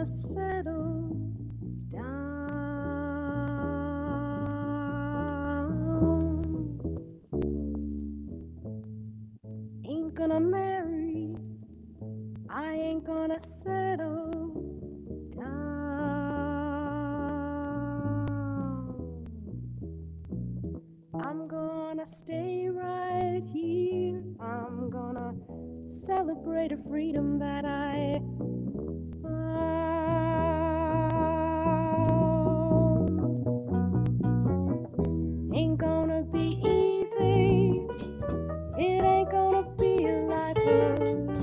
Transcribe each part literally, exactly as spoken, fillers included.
gonna settle down. Ain't gonna marry, I ain't gonna settle down. I'm gonna stay right here. I'm gonna celebrate a freedom that I found. Ain't gonna be easy. It ain't gonna be a life of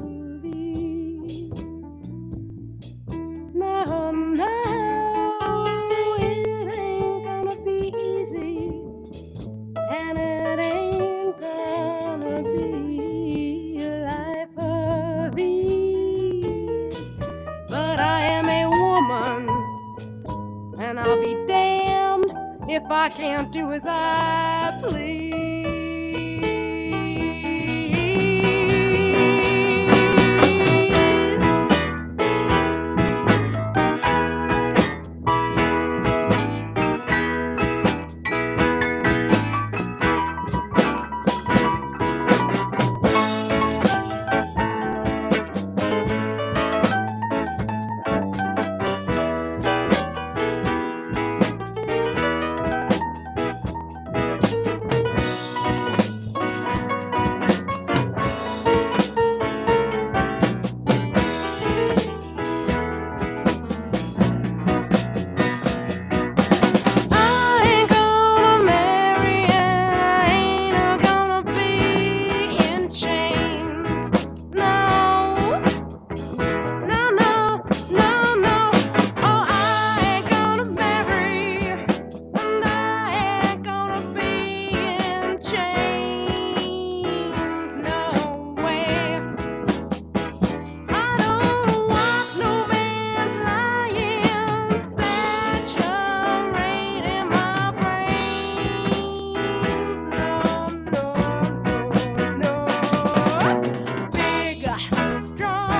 ease. No, no, it ain't gonna be easy. And it ain't gonna be a life of ease. But I am a woman, and I'll be damned if I can't do as I please. Strong.